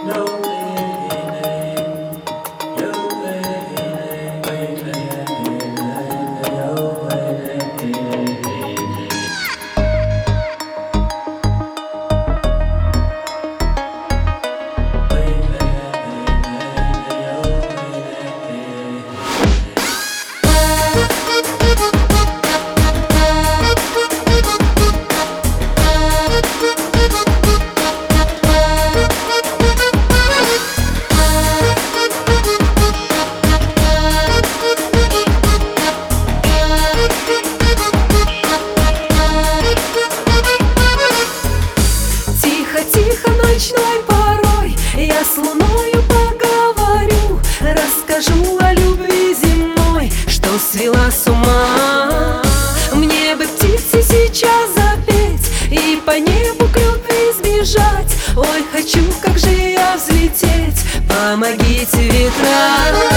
Тихо ночной порой я с луною поговорю, расскажу о любви земной, что свела с ума. Мне бы птице сейчас запеть и по небу к любви сбежать. Ой, хочу, как же я взлететь, помогите ветра.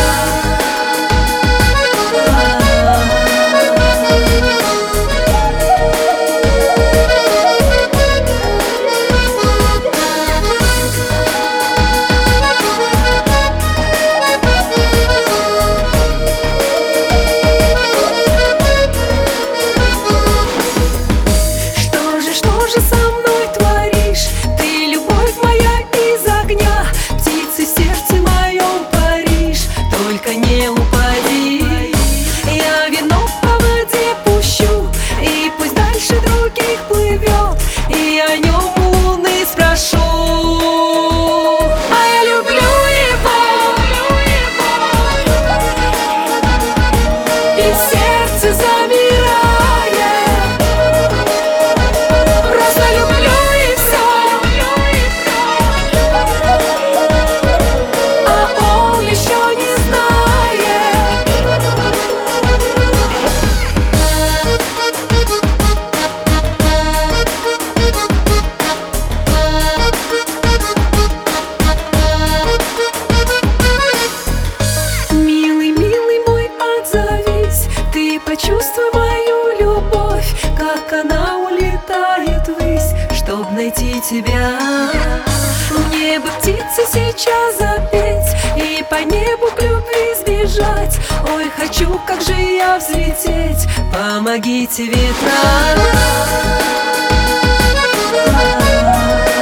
Что же со мной творишь? Ты любовь моя из огня, птицы в сердце моем паришь, только не упади. Я вино по воде пущу, и пусть дальше других плывет, и о нем у луны спрошу. А я люблю его, и сердце замирает. Почувствуй мою любовь, как она улетает ввысь, чтоб найти тебя. Мне бы птице сейчас запеть и по небу к любви сбежать. Ой, хочу, как же я взлететь, помогите ветра.